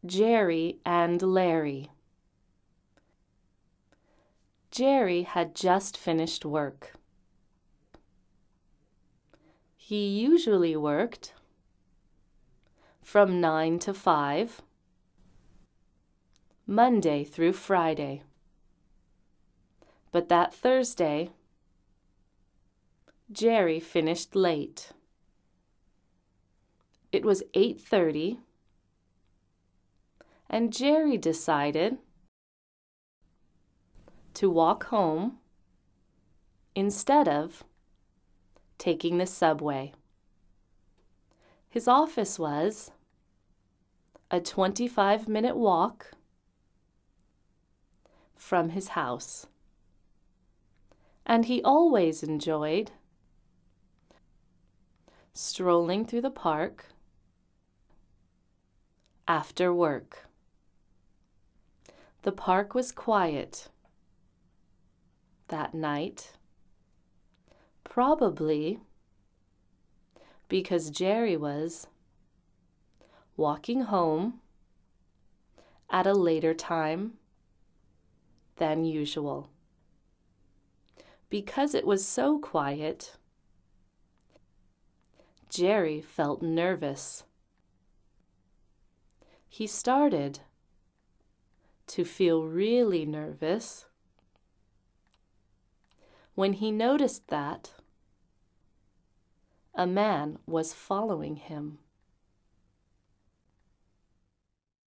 Jerry and Larry. Jerry had just finished work. He usually worked from 9 to 5, Monday through Friday. But that Thursday, Jerry finished late. It was 8:30, and Jerry decided to walk home instead of taking the subway. His office was a 25-minute walk from his house, and he always enjoyed strolling through the park after work. The park was quiet that night, probably because Jerry was walking home at a later time than usual. Because it was so quiet, Jerry felt nervous. He started to feel really nervous when he noticed that a man was following him.